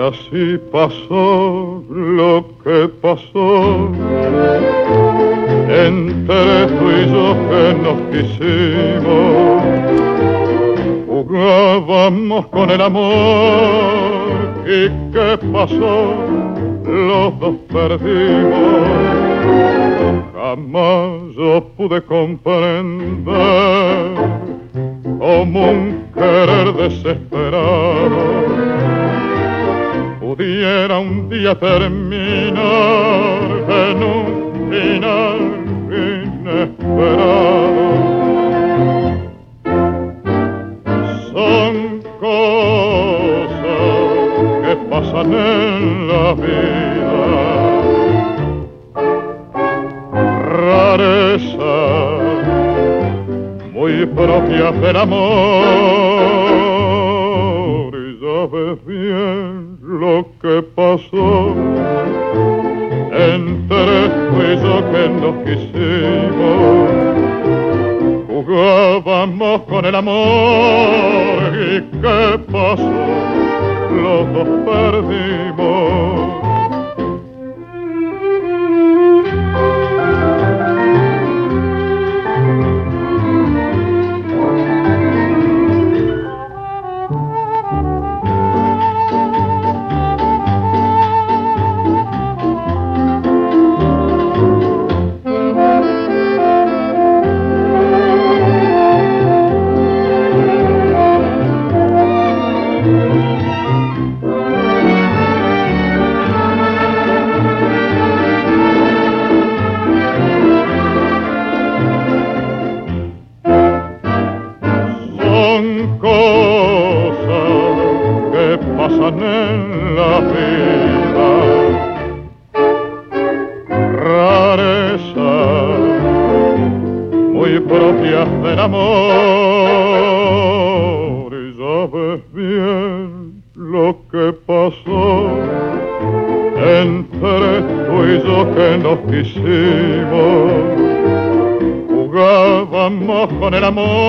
así pasó lo que pasó entre tú y yo que nos quisimos. Jugábamos con el amor y ¿qué pasó? Los dos perdimos. Jamás yo pude comprender como un querer desesperado pudiera un día terminar en un final inesperado. Son cosas que pasan en la vida, rarezas muy propias del amor. Y ya ves bien lo que pasó entre tú y yo que nos quisimos. Jugábamos con el amor y ¿qué pasó? Los dos perdimos. Pasan en la vida, rarezas muy propias del amor. Y ya ves bien lo que pasó entre tú y yo que nos quisimos. Jugábamos con el amor